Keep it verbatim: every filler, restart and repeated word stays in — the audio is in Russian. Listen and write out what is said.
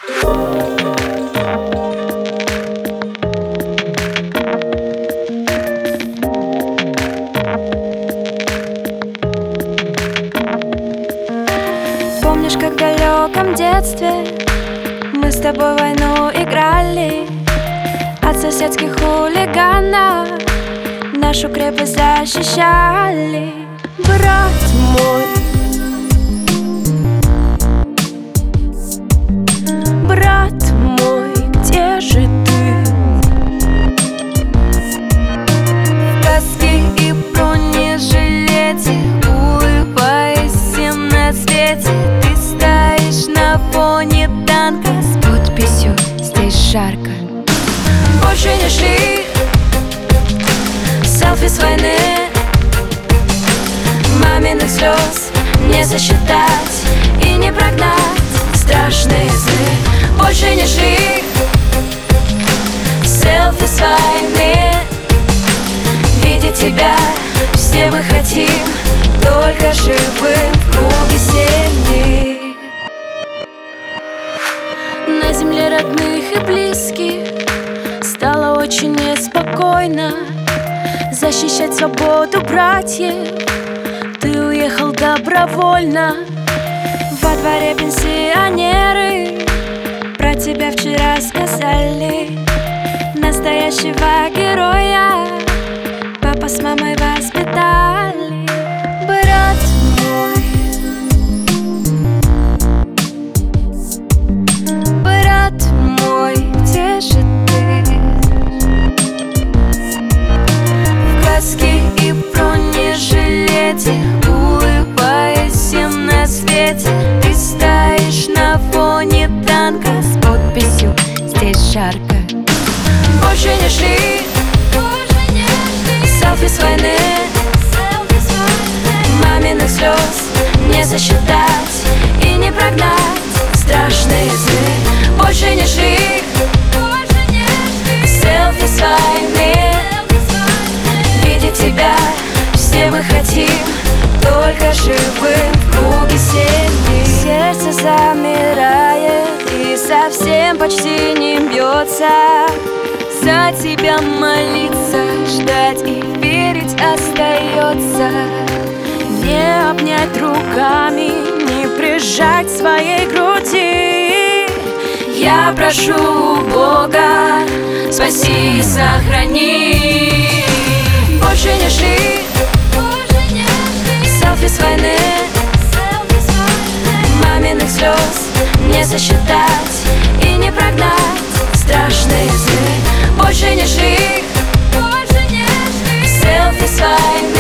Помнишь, как в далеком детстве мы с тобой в войну играли? От соседских хулиганов нашу крепость защищали. Брат мой, брат мой, где же ты? В каске и бронежилете, улыбаясь всем на свете, ты стоишь на фоне танка с подписью «Здесь жарко». Больше не шли селфи с войны, маминых слез не засчитать и не прогнать страшные сны. Больше не шли селфи с войны, видеть тебя все мы хотим, только живым в круге семьи. На земле родных и близких стало очень неспокойно. Защищать свободу братьев ты уехал добровольно. Во дворе пенсионеры про тебя вчера сказали. Настоящего героя папа с мамой воспитали. Брат мой, брат мой, где же ты? В каске и бронежилете, улыбаясь всем на свете, ты стоишь на фоне танка с подписью «Здесь жарко». Больше не шли селфи с войны, маминых слез не засчитать и не прогнать страшные сны. Больше не шли селфи с войны, видеть тебя все мы хотим, только живым в круге семьи. Сердце замирает и совсем почти не бьется. За тебя молиться, ждать и верить остается. Не обнять руками, не прижать к своей груди. Я прошу у Бога, спаси и сохрани. Больше не шли селфи с войны, маминых слез не засчитать и не прогнать страшные сны. Больше не шли селфи с войны,